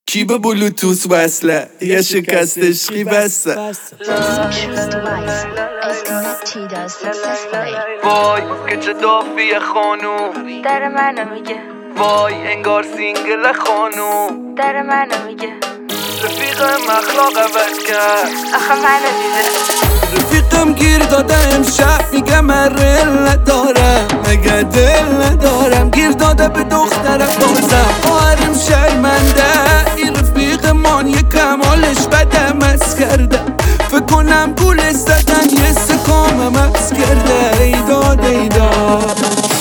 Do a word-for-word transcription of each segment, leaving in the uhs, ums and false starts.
کی به بلوتوث وصله یه شکست عشقی بسته. وای که چه دافیه خانوم در منو میگه، وای انگار سینگل خانوم در منو میگه، رفیقم اخلاق عوض کرد آخه منو دیده. رفیقم گیر داده امشب میگه من رل ندارم، مگه دل ندارم. گیر داده به دخترم بازم آرم شرمنده. این رفیق من یه کمالش بده مس کرده، فکر کنم گول زدن یه سکام مس کرده. ایداد ایداد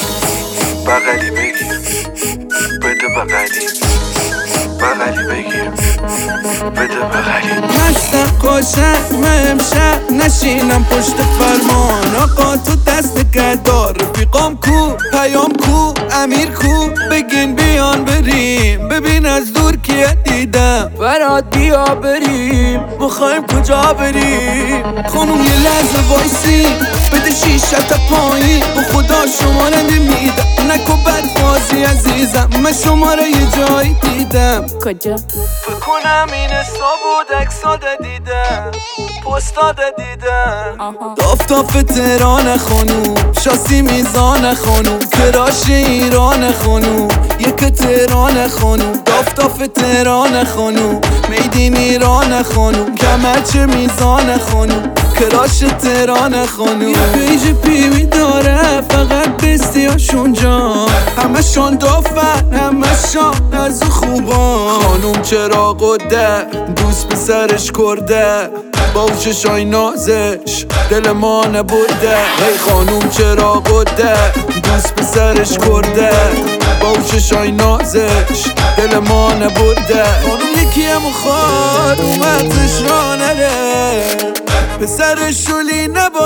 بغلی بگیر بده بغلی، بغلی بگیر بده بغلی. مستم قاشق من امشب نشینم پشت فرمان. آقا تو دست نگهدار. رفیقام کو پیام کو امیر کو بگین بیان بریم. ببین از دور کیه دیدم برات بیا بریم. میخوایم کجا بریم خانوم یه لحظه وایسی بده شیشه تا پایین. به خدا شماره نمیدم نکو بد بازی عزیزم. من شماره یه جایی دیدم. کجا؟ فکر کنم این استا بود اکساده دیدم پستاده دیدم. دافتاف تهران خانوم شاسی میزان خانوم کراش ایران خانوم یک تهران خانوم. دافتاف تهران خانوم میدین ایران خانوم کمرچه میزان خانوم کراش تهران خانوم. یه پیج پیوی داره فقط بستیاشون جا، همه شان دافن همه شان از خوبان. خانوم چرا قده دوست به سرش کرده، باوشش آی نازش دل ما نبرده. ای خانوم چرا قده دوست به سرش کرده، باوشش آی نازش دل ما نبرده. خانوم یکی هم خواد اومدش را نره، پسر شولی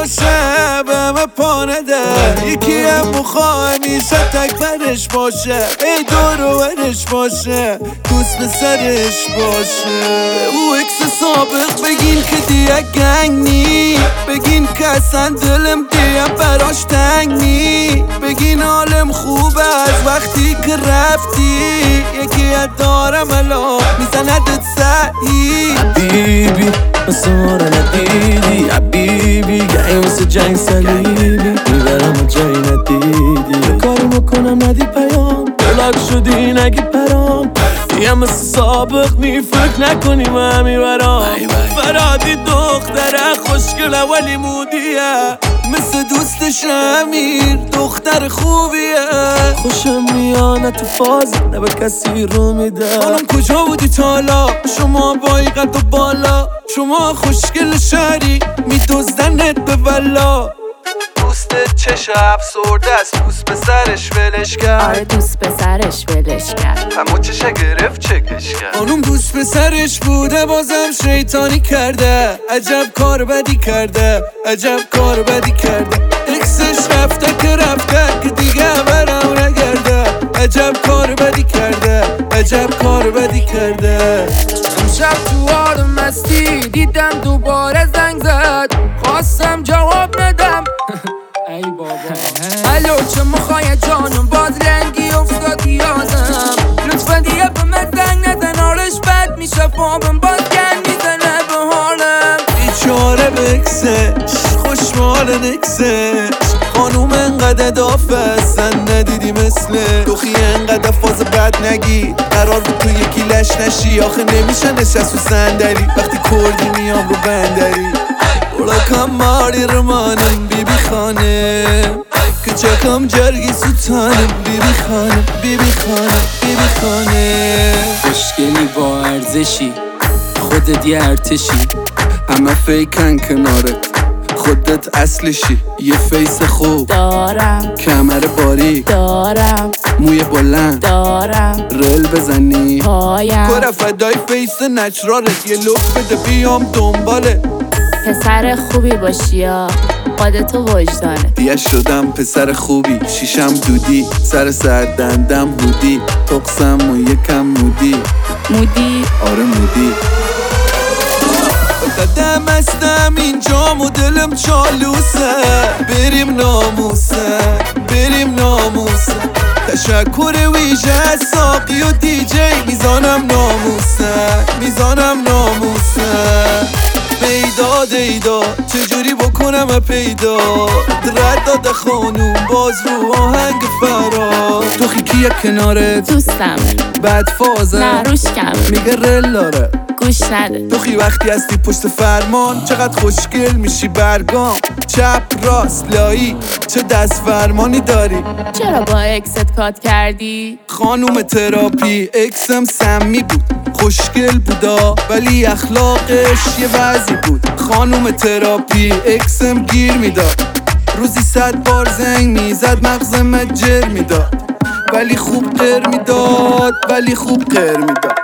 نباشه به همه پا نده. یکی هم بخواه همیشه تک برش باشه، ای دور ورش باشه دوست به سرش باشه. او اکس سابق بگین که دیگه گنگ نی، بگین که اصلا دلم دیگه براش تنگ نی. بگین حالم خوبه از وقتی که رفتی، یکی ات دارم الان میزندت سعی. حبیبی مثل ما رو ندیدی، حبیبی گهی مثل جنگ صلیبی میبرم و جایی ندیدی. یه کاری میکنم ندی پیام بلاک شدی نگی پرام. یه مثل سابق نی فکر نکنی من میبرم. فرادی دختره خوشگله ولی مودیه، مثل دوستش امیر دختر خوبیه. خوشم میانه تو فاز نه به کسی رو میده. خانم کجا بودی تالا شما با این قد و بالا، شما خوشگل شهری میدوزدنت به ولا. دوستت چشه افسرده است دوست به سرش ولش کرد. آره دوست به سرش ولش کرد. همون چشه گرفت چکش کرد. خانوم دوست به سرش بوده بازم شیطانی کرده، عجب کار بدی کرده عجب کار بدی کرده. اکسش رفته که رفته که دیگه برام نگرده، عجب کار بدی کرده عجب کار بدی کرده. امشب تو حال مستی دیدم دوباره زنگ زد، خواستم جواب ندم ای بابا الو چه میخوای جانم باز رنگی افتاد یادم. لطفا دیگه به من زنگ نزن حالش بد میشه فابم باز گن میزنه به حالم. بیچاره بکسش خوشمال نکسش. خانوم انقدر دافه اصلا ندیدی مثله. دوخی انقدر فاز بد نگی قرار بود تو یکی لش نشی. آخه نمیشه نشست و صندلی وقتی کردی میام رو بندری. برا ماری رمانم بی بی خانم که چکم جرگی سوتانم. بی بی خانم بی بی خانم بی بی خانم. خوشگلی با ارزشی خودت یه ارتشی، همه فیکن کنارت خودت اصلشی. یه فیس خوب دارم کمر باریک دارم موی بلند دارم رل بزنی پایم. کره فدای فیس نچرالت یه لوک بده بیام دنباله. پسر خوبی باشی یا خودتو وجدانه. دیگه شدم پسر خوبی شیشم دودی سر سر دندم هودی تقسم و یکم مودی. مودی آره مودی. قدم استم اینجا و دلم چالوسه. بریم ناموسه بریم ناموسه. تشکر ویژه ساقی و دی جی میزانم ناموسه. پیدا چجوری بکنم پیدا رد داده خانوم باز رو آهنگ فرار تو خیکی کنارت دوستم بد فازه نه روش کم میگه رل داره گوش نده تو خی وقتی هستی پشت فرمان چقدر خوشگل میشی برگام چپ راست لایی چه دست فرمانی داری چرا با اکست کات کردی؟ خانوم تراپی اکسم سمی بود خوشگل بودا ولی اخلاقش یه وضعی بود خانوم تراپی اکسم گیر میداد روزی صد بار زنگ میزد مغزم جر میداد ولی خوب قر میداد ولی خوب قر میداد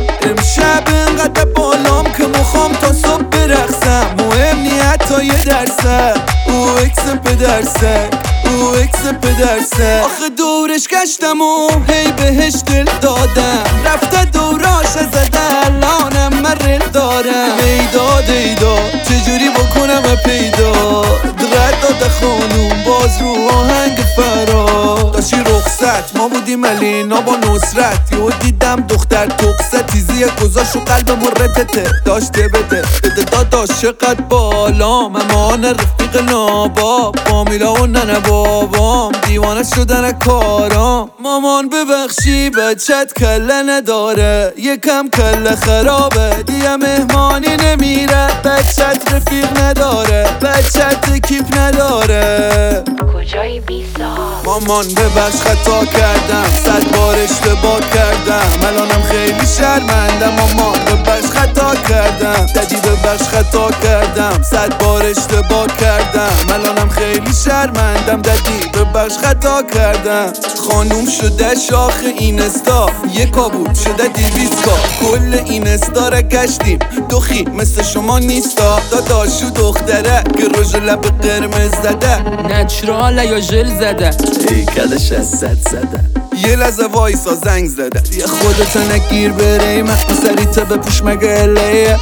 امشب انقدر بالام که مخوام تا صبح برقصم مهم نی حتی یه درصد او اکسم پدرسک او اکسم پدرسک آخه دورش گشتم و هی بهش دل دادم رفته دوراش زده الانم من رل دارم ایداد ایداد چجوری بکنم پیدا رد داده خانوم باز رو آهنگ فرار داشتی رخصت ما بودیم الینا با نصرت یهو دیدم دختر تقصه تیزی گذاشت و قلب مرتته داشته بده بده داداش چقدر بالا ممان رفیق ناباب فامیلا و ننه بابام دیوانه شدن کارام مامان ببخشی بچت کله نداره یکم کله خرابه دیگه مهمانی نمیره بچت رفیق نداره بچت کیپ نداره کجایی بیسا؟ مامان ببخش خطا کردم صد بار اشتباه کردم الانم خیلی شرمندم مامان ببخش خطا کردم ددی ببخش خطا کردم صد بار اشتباه کردم الانم خیلی شرمندم ددی ببخش خطا کردم خانوم شده شاخ اینستا یکا بود شده دیویسکا کل اینستا را گشتیم دوخی مثل شما نیستا داداشو دختره که روژ لب قرمز زده نچراله یا ژل زده هیکلش از صد زده یه لحظه وایسا زنگ زده یه خودت نگیر بره مخمو سریته بپوش مگه الیه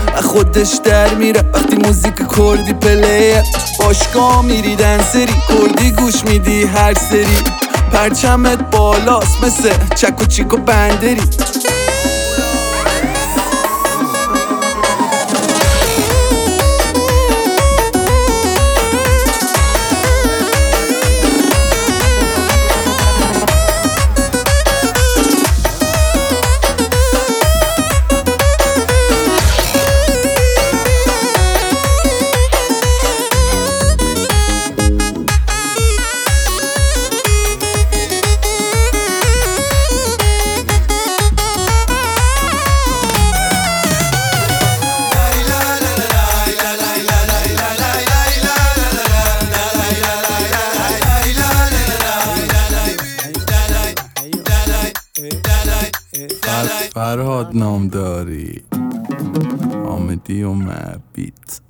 خودش در میره وقتی موزیک کردی پلیه باشگاه میری دنسری کردی گوش میدی هر سری پرچمت بالاست مثل چک و چیک و بندری فرهاد نامداری آمدی و مبیت